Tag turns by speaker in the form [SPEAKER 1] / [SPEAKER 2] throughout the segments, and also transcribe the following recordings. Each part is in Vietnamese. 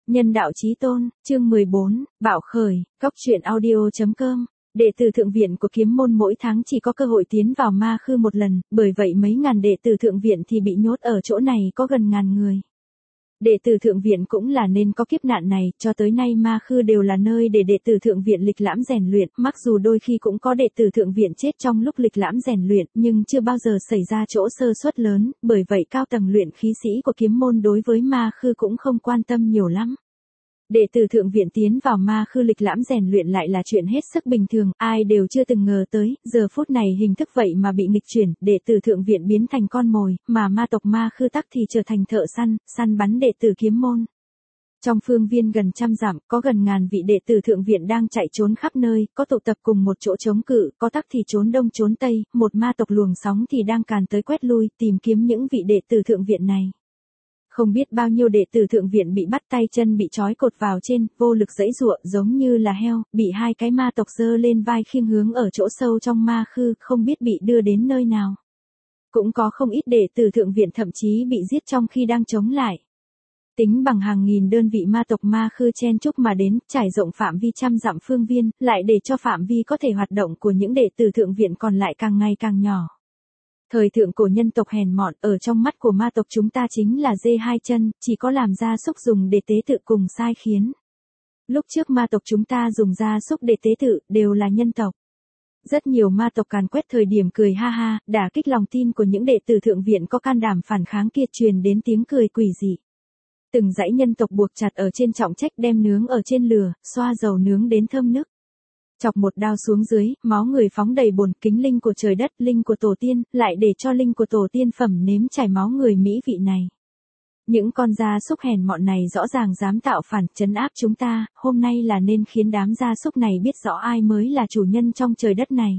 [SPEAKER 1] Nhân đạo chí tôn, chương 14, Bạo khởi, Cóc truyện audio.com. Đệ tử thượng viện của kiếm môn mỗi tháng chỉ có cơ hội tiến vào ma khư một lần, bởi vậy mấy ngàn đệ tử thượng viện thì bị nhốt ở chỗ này có gần ngàn người. Đệ tử thượng viện cũng là nên có kiếp nạn này, cho tới nay ma khư đều là nơi để đệ tử thượng viện lịch lãm rèn luyện, mặc dù đôi khi cũng có đệ tử thượng viện chết trong lúc lịch lãm rèn luyện, nhưng chưa bao giờ xảy ra chỗ sơ suất lớn, bởi vậy cao tầng luyện khí sĩ của kiếm môn đối với ma khư cũng không quan tâm nhiều lắm. Đệ tử thượng viện tiến vào ma khư lịch lãm rèn luyện lại là chuyện hết sức bình thường, ai đều chưa từng ngờ tới, giờ phút này hình thức vậy mà bị nghịch chuyển, đệ tử thượng viện biến thành con mồi, mà ma tộc ma khư tắc thì trở thành thợ săn bắn đệ tử kiếm môn. Trong phương viên gần trăm dặm, có gần ngàn vị đệ tử thượng viện đang chạy trốn khắp nơi, có tụ tập cùng một chỗ chống cự, có tắc thì trốn đông trốn tây, một ma tộc luồng sóng thì đang càn tới quét lui, tìm kiếm những vị đệ tử thượng viện này. Không biết bao nhiêu đệ tử thượng viện bị bắt tay chân bị trói cột vào trên, vô lực giãy giụa giống như là heo, bị hai cái ma tộc giơ lên vai khiêng hướng ở chỗ sâu trong ma khư, không biết bị đưa đến nơi nào. Cũng có không ít đệ tử thượng viện thậm chí bị giết trong khi đang chống lại. Tính bằng hàng nghìn đơn vị ma tộc ma khư chen chúc mà đến, trải rộng phạm vi trăm dặm phương viên, lại để cho phạm vi có thể hoạt động của những đệ tử thượng viện còn lại càng ngày càng nhỏ. Thời thượng cổ nhân tộc hèn mọn, ở trong mắt của ma tộc chúng ta chính là dê hai chân, chỉ có làm gia súc dùng để tế tự cùng sai khiến. Lúc trước ma tộc chúng ta dùng gia súc để tế tự, đều là nhân tộc. Rất nhiều ma tộc càn quét thời điểm cười ha ha, đả kích lòng tin của những đệ tử thượng viện có can đảm phản kháng kia, truyền đến tiếng cười quỷ dị. Từng dãy nhân tộc buộc chặt ở trên trọng trách đem nướng ở trên lửa, xoa dầu nướng đến thơm nức. Chọc một đao xuống dưới, máu người phóng đầy bồn, kính linh của trời đất, linh của tổ tiên, lại để cho linh của tổ tiên phẩm nếm chảy máu người mỹ vị này. Những con gia súc hèn mọn này rõ ràng dám tạo phản, trấn áp chúng ta, hôm nay là nên khiến đám gia súc này biết rõ ai mới là chủ nhân trong trời đất này.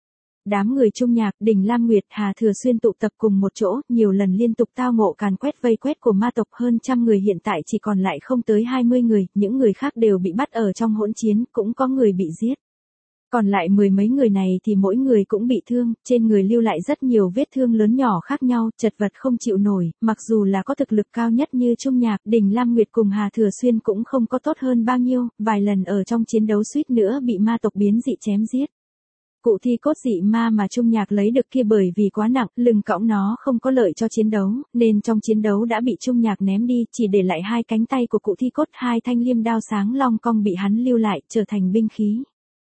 [SPEAKER 1] Đám người Trung Nhạc, Đình Lam Nguyệt, Hà Thừa Xuyên tụ tập cùng một chỗ, nhiều lần liên tục tao ngộ càn quét vây quét của ma tộc, hơn trăm người hiện tại chỉ còn lại không tới 20 người, những người khác đều bị bắt ở trong hỗn chiến, cũng có người bị giết. Còn lại mười mấy người này thì mỗi người cũng bị thương, trên người lưu lại rất nhiều vết thương lớn nhỏ khác nhau, chật vật không chịu nổi, mặc dù là có thực lực cao nhất như Trung Nhạc, Đình Lam Nguyệt cùng Hà Thừa Xuyên cũng không có tốt hơn bao nhiêu, vài lần ở trong chiến đấu suýt nữa bị ma tộc biến dị chém giết. Cụ thi cốt dị ma mà Trung Nhạc lấy được kia bởi vì quá nặng, lưng cõng nó không có lợi cho chiến đấu, nên trong chiến đấu đã bị Trung Nhạc ném đi, chỉ để lại hai cánh tay của cụ thi cốt, hai thanh liêm đao sáng long cong bị hắn lưu lại, trở thành binh khí.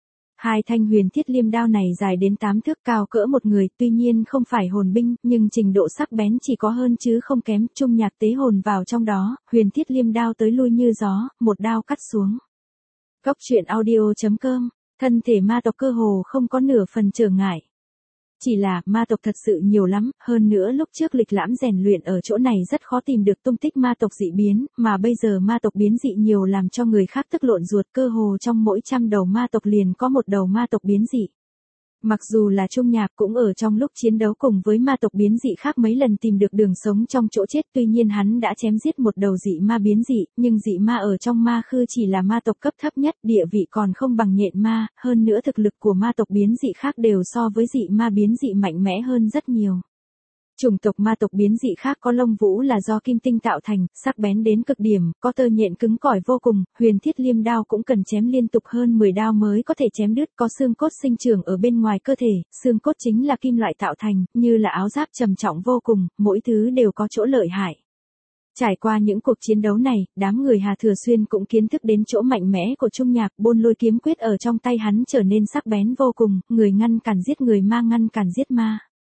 [SPEAKER 1] Hai thanh huyền thiết liêm đao này dài đến 8 thước, cao cỡ một người, tuy nhiên không phải hồn binh, nhưng trình độ sắc bén chỉ có hơn chứ không kém. Trung Nhạc tế hồn vào trong đó, huyền thiết liêm đao tới lui như gió, một đao cắt xuống. Cóc truyện audio.com, thân thể ma tộc cơ hồ không có nửa phần trở ngại. Chỉ là, ma tộc thật sự nhiều lắm, hơn nữa lúc trước lịch lãm rèn luyện ở chỗ này rất khó tìm được tung tích ma tộc dị biến, mà bây giờ ma tộc biến dị nhiều làm cho người khác tức lộn ruột, cơ hồ trong mỗi 100 đầu ma tộc liền có một đầu ma tộc biến dị. Mặc dù là Trung Nhạc cũng ở trong lúc chiến đấu cùng với ma tộc biến dị khác mấy lần tìm được đường sống trong chỗ chết, tuy nhiên hắn đã chém giết một đầu dị ma biến dị, nhưng dị ma ở trong ma khư chỉ là ma tộc cấp thấp nhất, địa vị còn không bằng nhện ma, hơn nữa thực lực của ma tộc biến dị khác đều so với dị ma biến dị mạnh mẽ hơn rất nhiều. Chủng tộc ma tộc biến dị khác có lông vũ là do kim tinh tạo thành, sắc bén đến cực điểm, có tơ nhện cứng cỏi vô cùng, huyền thiết liêm đao cũng cần chém liên tục hơn 10 đao mới có thể chém đứt, có xương cốt sinh trưởng ở bên ngoài cơ thể, xương cốt chính là kim loại tạo thành, như là áo giáp trầm trọng vô cùng, mỗi thứ đều có chỗ lợi hại. Trải qua những cuộc chiến đấu này, đám người Hà Thừa Xuyên cũng kiến thức đến chỗ mạnh mẽ của Trung Nhạc, Bôn Lôi kiếm quyết ở trong tay hắn trở nên sắc bén vô cùng, người ngăn cản giết người, ma ngăn cản giết ma.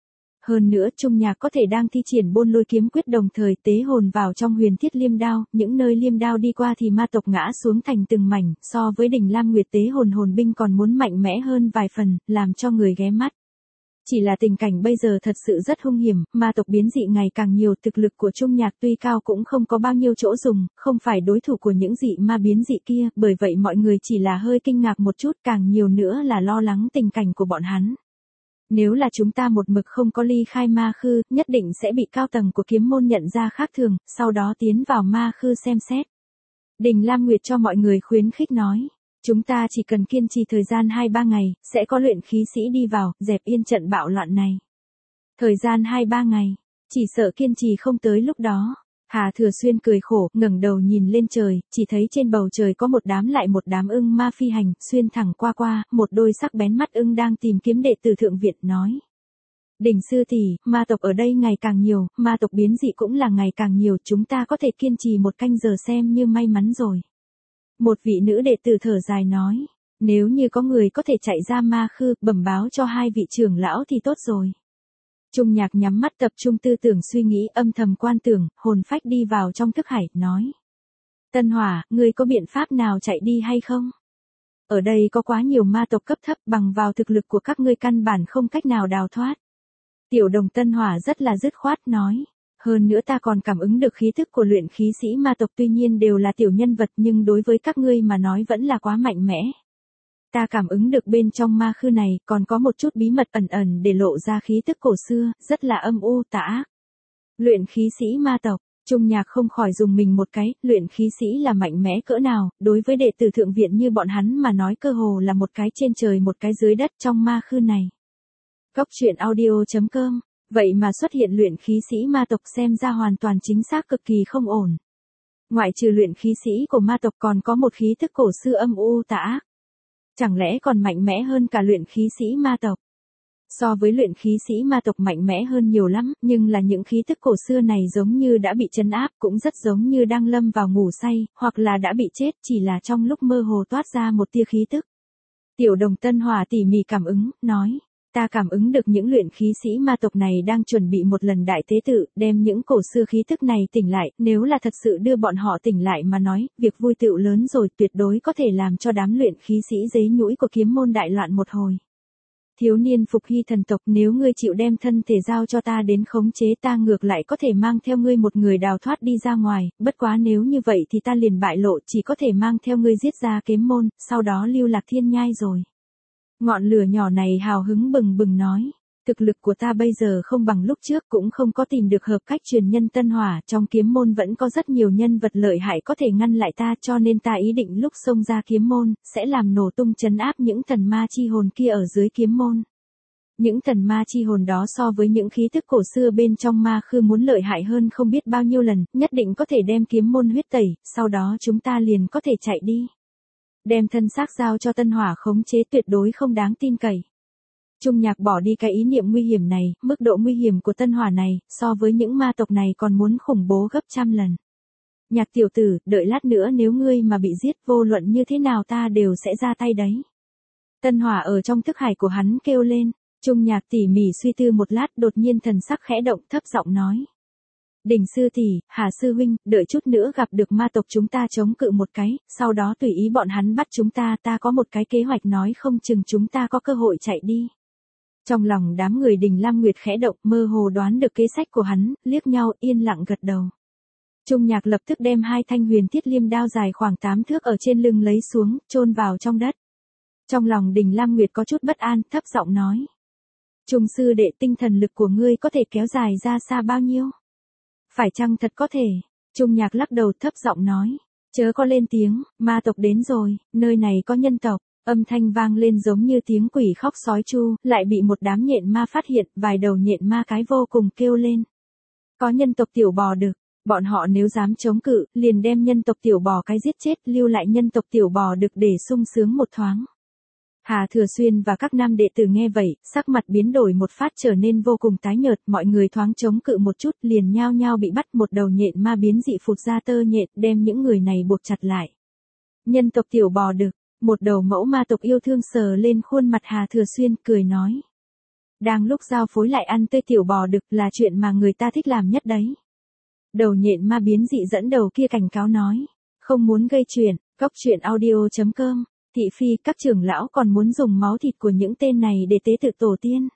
[SPEAKER 1] Hơn nữa Trung Nhạc có thể đang thi triển Bôn Lôi kiếm quyết đồng thời tế hồn vào trong huyền thiết liêm đao, những nơi liêm đao đi qua thì ma tộc ngã xuống thành từng mảnh, so với Đình Lam Nguyệt tế hồn binh còn muốn mạnh mẽ hơn vài phần, làm cho người ghé mắt. Chỉ là tình cảnh bây giờ thật sự rất hung hiểm, ma tộc biến dị ngày càng nhiều, thực lực của Trung Nhạc tuy cao cũng không có bao nhiêu chỗ dùng, không phải đối thủ của những dị ma biến dị kia, bởi vậy mọi người chỉ là hơi kinh ngạc một chút, càng nhiều nữa là lo lắng tình cảnh của bọn hắn. Nếu là chúng ta một mực không có ly khai ma khư, nhất định sẽ bị cao tầng của kiếm môn nhận ra khác thường, sau đó tiến vào ma khư xem xét. Đình Lam Nguyệt cho mọi người khuyến khích nói, chúng ta chỉ cần kiên trì thời gian 2-3 ngày, sẽ có luyện khí sĩ đi vào, dẹp yên trận bạo loạn này. Thời gian 2-3 ngày, chỉ sợ kiên trì không tới lúc đó. Hà Thừa Xuyên cười khổ, ngẩng đầu nhìn lên trời, chỉ thấy trên bầu trời có một đám lại một đám ưng ma phi hành, xuyên thẳng qua, một đôi sắc bén mắt ưng đang tìm kiếm đệ tử thượng viện, nói. Đỉnh sư tỷ, ma tộc ở đây ngày càng nhiều, ma tộc biến dị cũng là ngày càng nhiều, chúng ta có thể kiên trì một canh giờ xem như may mắn rồi. Một vị nữ đệ tử thở dài nói, nếu như có người có thể chạy ra ma khư, bẩm báo cho hai vị trưởng lão thì tốt rồi. Trung Nhạc nhắm mắt tập trung tư tưởng suy nghĩ, âm thầm quan tưởng, hồn phách đi vào trong thức hải, nói. Tân Hỏa, ngươi có biện pháp nào chạy đi hay không? Ở đây có quá nhiều ma tộc cấp thấp, bằng vào thực lực của các ngươi căn bản không cách nào đào thoát. Tiểu Đồng Tân Hỏa rất là dứt khoát nói. Hơn nữa ta còn cảm ứng được khí thức của luyện khí sĩ ma tộc, tuy nhiên đều là tiểu nhân vật nhưng đối với các ngươi mà nói vẫn là quá mạnh mẽ. Ta cảm ứng được bên trong ma khư này còn có một chút bí mật ẩn ẩn để lộ ra khí tức cổ xưa, rất là âm u tà ác. Luyện khí sĩ ma tộc, Trung Nhạc không khỏi dùng mình một cái, luyện khí sĩ là mạnh mẽ cỡ nào, đối với đệ tử thượng viện như bọn hắn mà nói cơ hồ là một cái trên trời một cái dưới đất trong ma khư này. Góc truyện audio.com, vậy mà xuất hiện luyện khí sĩ ma tộc xem ra hoàn toàn chính xác cực kỳ không ổn. Ngoại trừ luyện khí sĩ của ma tộc còn có một khí tức cổ xưa âm u tà ác. Chẳng lẽ còn mạnh mẽ hơn cả luyện khí sĩ ma tộc? So với luyện khí sĩ ma tộc mạnh mẽ hơn nhiều lắm, nhưng là những khí tức cổ xưa này giống như đã bị trấn áp, cũng rất giống như đang lâm vào ngủ say, hoặc là đã bị chết, chỉ là trong lúc mơ hồ toát ra một tia khí tức. Tiểu Đồng Tân Hỏa tỉ mỉ cảm ứng, nói. Ta cảm ứng được những luyện khí sĩ ma tộc này đang chuẩn bị một lần đại tế tự, đem những cổ xưa khí tức này tỉnh lại, nếu là thật sự đưa bọn họ tỉnh lại mà nói, việc vui tựu lớn rồi, tuyệt đối có thể làm cho đám luyện khí sĩ dế nhũi của kiếm môn đại loạn một hồi. Thiếu niên Phục Hy thần tộc, nếu ngươi chịu đem thân thể giao cho ta đến khống chế, ta ngược lại có thể mang theo ngươi một người đào thoát đi ra ngoài, bất quá nếu như vậy thì ta liền bại lộ, chỉ có thể mang theo ngươi giết ra kiếm môn, sau đó lưu lạc thiên nhai rồi. Ngọn lửa nhỏ này hào hứng bừng bừng nói, thực lực của ta bây giờ không bằng lúc trước, cũng không có tìm được hợp cách truyền nhân Tân Hỏa, trong kiếm môn vẫn có rất nhiều nhân vật lợi hại có thể ngăn lại ta, cho nên ta ý định lúc xông ra kiếm môn, sẽ làm nổ tung trấn áp những thần ma chi hồn kia ở dưới kiếm môn. Những thần ma chi hồn đó so với những khí thức cổ xưa bên trong ma khư muốn lợi hại hơn không biết bao nhiêu lần, nhất định có thể đem kiếm môn huyết tẩy, sau đó chúng ta liền có thể chạy đi. Đem thân xác giao cho Tân Hỏa khống chế tuyệt đối không đáng tin cậy. Trung Nhạc bỏ đi cái ý niệm nguy hiểm này, mức độ nguy hiểm của Tân Hỏa này, so với những ma tộc này còn muốn khủng bố gấp trăm lần. Nhạc tiểu tử, đợi lát nữa nếu ngươi mà bị giết, vô luận như thế nào ta đều sẽ ra tay đấy. Tân Hỏa ở trong thức hải của hắn kêu lên, Trung Nhạc tỉ mỉ suy tư một lát, đột nhiên thần sắc khẽ động, thấp giọng nói. Đỉnh sư tỷ, Hà sư huynh, đợi chút nữa gặp được ma tộc chúng ta chống cự một cái, sau đó tùy ý bọn hắn bắt chúng ta, ta có một cái kế hoạch nói không chừng chúng ta có cơ hội chạy đi. Trong lòng đám người Đình Lam Nguyệt khẽ động, mơ hồ đoán được kế sách của hắn, liếc nhau, yên lặng gật đầu. Trung Nhạc lập tức đem hai thanh huyền thiết liêm đao dài khoảng 8 thước ở trên lưng lấy xuống, chôn vào trong đất. Trong lòng Đình Lam Nguyệt có chút bất an, thấp giọng nói. Trung sư đệ, tinh thần lực của ngươi có thể kéo dài ra xa bao nhiêu? Phải chăng thật có thể? Trung Nhạc lắc đầu thấp giọng nói. Chớ có lên tiếng, ma tộc đến rồi, nơi này có nhân tộc. Âm thanh vang lên giống như tiếng quỷ khóc sói chu, lại bị một đám nhện ma phát hiện, vài đầu nhện ma cái vô cùng kêu lên. Có nhân tộc tiểu bò đực, bọn họ nếu dám chống cự, liền đem nhân tộc tiểu bò cái giết chết, lưu lại nhân tộc tiểu bò đực để sung sướng một thoáng. Hà Thừa Xuyên và các nam đệ tử nghe vậy, sắc mặt biến đổi một phát trở nên vô cùng tái nhợt, mọi người thoáng chống cự một chút liền nhao nhao bị bắt, một đầu nhện ma biến dị phụt ra tơ nhện, đem những người này buộc chặt lại. Nhân tộc tiểu bò đực, một đầu mẫu ma tộc yêu thương sờ lên khuôn mặt Hà Thừa Xuyên, cười nói. Đang lúc giao phối lại ăn tươi tiểu bò đực là chuyện mà người ta thích làm nhất đấy. Đầu nhện ma biến dị dẫn đầu kia cảnh cáo nói. Không muốn gây chuyện, góc truyện audio.com. Thị phi, các trưởng lão còn muốn dùng máu thịt của những tên này để tế tự tổ tiên.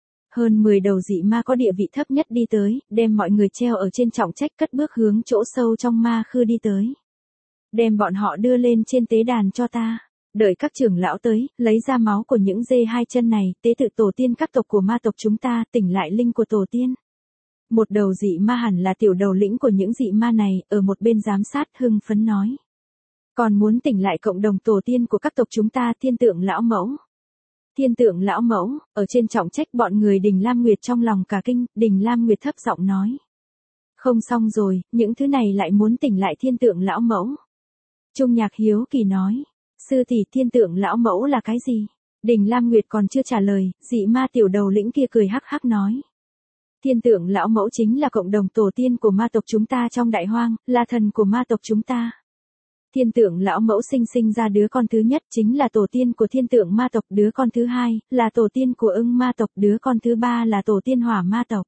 [SPEAKER 1] Hơn 10 đầu dị ma có địa vị thấp nhất đi tới, đem mọi người treo ở trên trọng trách, cất bước hướng chỗ sâu trong ma khư đi tới. Đem bọn họ đưa lên trên tế đàn cho ta. Đợi các trưởng lão tới, lấy ra máu của những dê hai chân này, tế tự tổ tiên các tộc của ma tộc chúng ta, tỉnh lại linh của tổ tiên. Một đầu dị ma hẳn là tiểu đầu lĩnh của những dị ma này, ở một bên giám sát hưng phấn nói. Còn muốn tỉnh lại cộng đồng tổ tiên của các tộc chúng ta, thiên tượng lão mẫu. Thiên tượng lão mẫu, ở trên trọng trách bọn người Đình Lam Nguyệt trong lòng cả kinh, Đình Lam Nguyệt thấp giọng nói. Không xong rồi, những thứ này lại muốn tỉnh lại thiên tượng lão mẫu. Trung Nhạc hiếu kỳ nói, sư tỷ thiên tượng lão mẫu là cái gì? Đình Lam Nguyệt còn chưa trả lời, dị ma tiểu đầu lĩnh kia cười hắc hắc nói. Thiên tượng lão mẫu chính là cộng đồng tổ tiên của ma tộc chúng ta trong đại hoang, là thần của ma tộc chúng ta. Thiên tượng lão mẫu sinh ra đứa con thứ nhất chính là tổ tiên của thiên tượng ma tộc, đứa con thứ hai là tổ tiên của ưng ma tộc, đứa con thứ ba là tổ tiên hỏa ma tộc.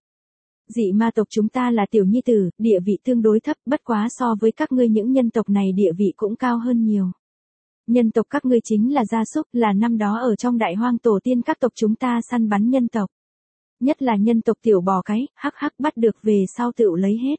[SPEAKER 1] Dị ma tộc chúng ta là tiểu nhi tử, địa vị tương đối thấp, bất quá so với các ngươi những nhân tộc này địa vị cũng cao hơn nhiều. Nhân tộc các ngươi chính là gia súc, là năm đó ở trong đại hoang tổ tiên các tộc chúng ta săn bắn nhân tộc. Nhất là nhân tộc tiểu bò cái, hắc hắc bắt được về sau tựu lấy hết.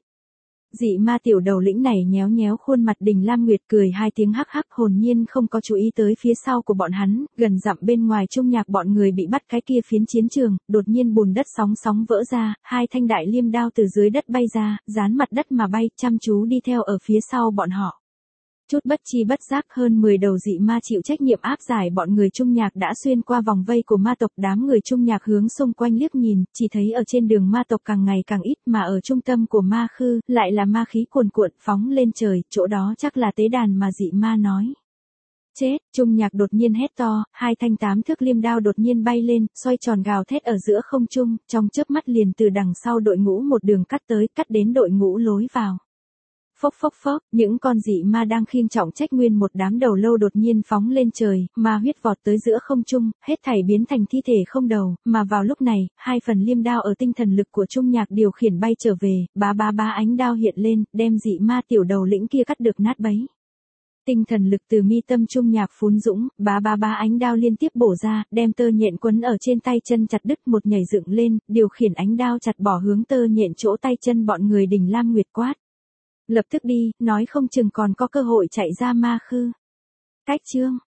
[SPEAKER 1] Dị ma tiểu đầu lĩnh này nhéo nhéo khuôn mặt Đình Lam Nguyệt cười hai tiếng hắc hắc, hồn nhiên không có chú ý tới phía sau của bọn hắn, gần dặm bên ngoài Trung Nhạc bọn người bị bắt cái kia phiến chiến trường, đột nhiên bùn đất sóng sóng vỡ ra, hai thanh đại liêm đao từ dưới đất bay ra, dán mặt đất mà bay, chăm chú đi theo ở phía sau bọn họ. Chút bất chi bất giác hơn 10 đầu dị ma chịu trách nhiệm áp giải bọn người Trung Nhạc đã xuyên qua vòng vây của ma tộc, đám người Trung Nhạc hướng xung quanh liếc nhìn, chỉ thấy ở trên đường ma tộc càng ngày càng ít mà ở trung tâm của ma khư, lại là ma khí cuồn cuộn phóng lên trời, chỗ đó chắc là tế đàn mà dị ma nói. Chết, Trung Nhạc đột nhiên hét to, hai thanh 8 thước liêm đao đột nhiên bay lên, xoay tròn gào thét ở giữa không trung, trong chớp mắt liền từ đằng sau đội ngũ một đường cắt tới, cắt đến đội ngũ lối vào. Phốc phốc phốc, những con dị ma đang khiêng trọng trách nguyên một đám đầu lâu đột nhiên phóng lên trời, ma huyết vọt tới giữa không trung, hết thảy biến thành thi thể không đầu, mà vào lúc này, hai phần liêm đao ở tinh thần lực của Trung Nhạc điều khiển bay trở về, bá ánh đao hiện lên, đem dị ma tiểu đầu lĩnh kia cắt được nát bấy. Tinh thần lực từ mi tâm Trung Nhạc phún dũng, bá ánh đao liên tiếp bổ ra, đem tơ nhện quấn ở trên tay chân chặt đứt, một nhảy dựng lên, điều khiển ánh đao chặt bỏ hướng tơ nhện chỗ tay chân bọn người Đình Lam Nguyệt quát. Lập tức đi, nói không chừng còn có cơ hội chạy ra ma khư. Cách chương